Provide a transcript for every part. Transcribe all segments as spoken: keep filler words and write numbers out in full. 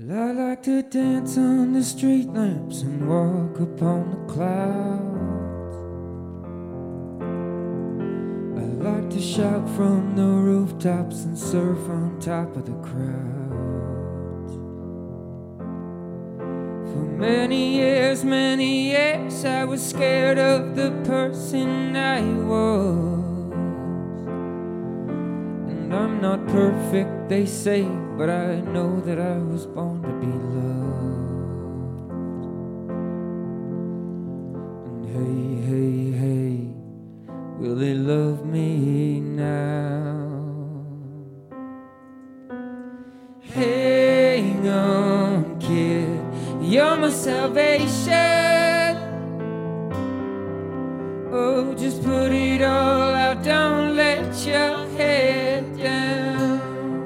Well, I like to dance on the street lamps and walk upon the clouds. I like to shout from the rooftops and surf on top of the crowds. For many years, many years, I was scared of the person I was. And I'm not perfect, they say, but I know that I was born to be loved. And hey, hey, hey, will they love me now? Hang on, kid, you're my salvation. Oh, just put it all out, don't let your head down.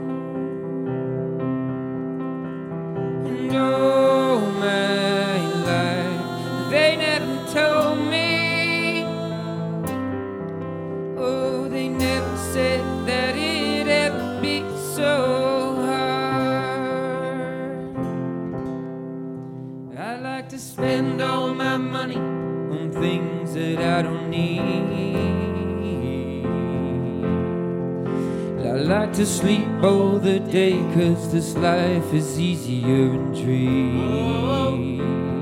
And oh, my life, they never told me. Oh, they never said that it'd ever be so hard. I like to spend all my money on things that I don't need. I like to sleep all the day, 'cause this life is easier in dreams.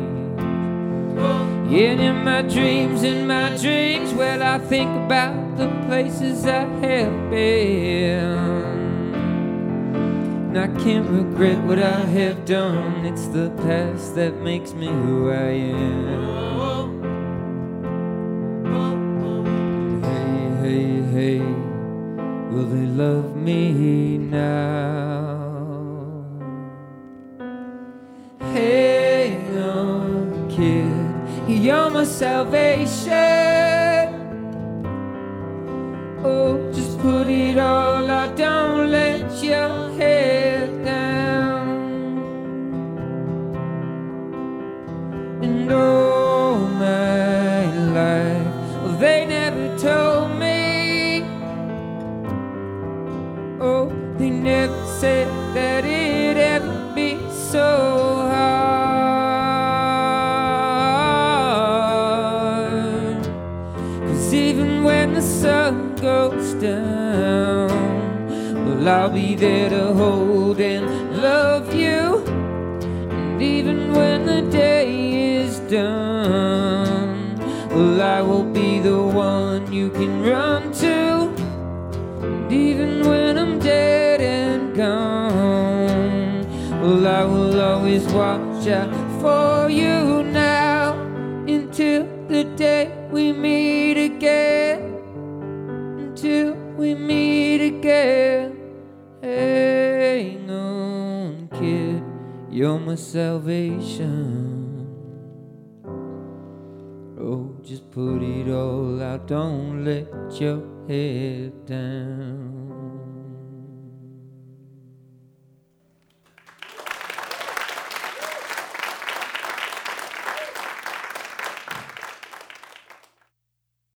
And in my dreams, in my dreams, well, I think about the places I have been. And I can't regret what I have done. It's the past that makes me who I am. Hey, hey, will they love me now? Hang on, kid, you're my salvation. Oh, just put it all out, don't let your head down. And oh, my life, well, they never told me. Oh, they never said that it'd ever be so hard. 'Cause even when the sun goes down, well, I'll be there to hold and love you. And even when the day is done, well, I will be the one you can run to. And even when I'm dead and gone, well, I will always watch out for you now, until the day we meet again. Until we meet again. Hang on, kid, you're my salvation. Oh, just put it all out, don't let your head down.